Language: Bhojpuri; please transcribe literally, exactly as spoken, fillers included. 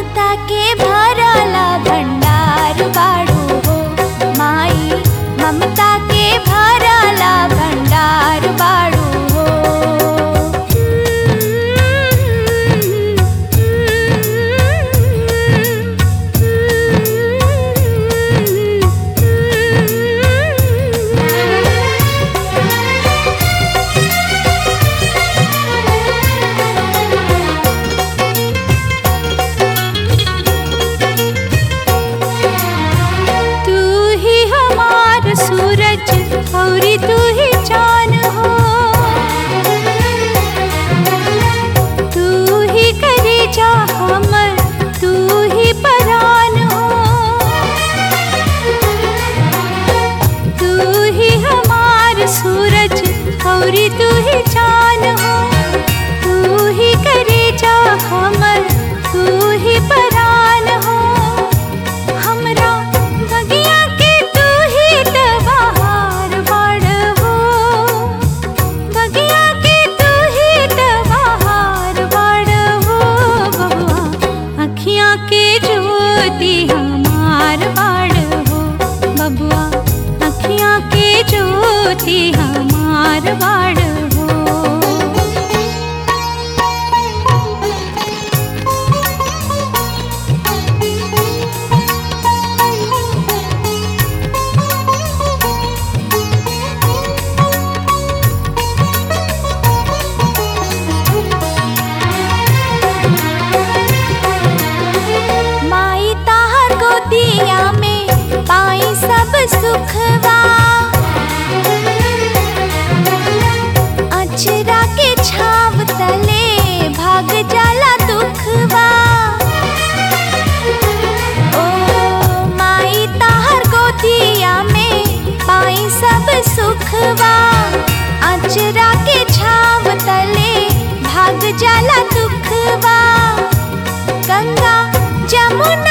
ममता के भरला भंडार बाड़ू हो माई, ममता के भरला भंडार बाड़ू हो। सूरज औरी तू ही चान हो, तू ही करे जा हमर, तू ही परान हो। तू ही हमार सूरज औरी तू ही चान हो, तू ही करे जा हमर, तू ही परान हो। हमरा बगिया के तू ही तबहार बाड़ हो, बगिया के तू ही तबहार बाड़ हो। बबुआ अखियाँ के ज्योति हमार बाड़ हो, बबुआ अखियाँ के ज्योति हमार बाड़ हो। माई ताहर गोदिया में पाई सब सुखवा, अचरा के छाव तले भाग जाला दुखवा। ओ माई ताहर गोदिया में पाई सब सुखवा, अचरा के छाव तले भाग जाला दुखवा। गंगा जमुना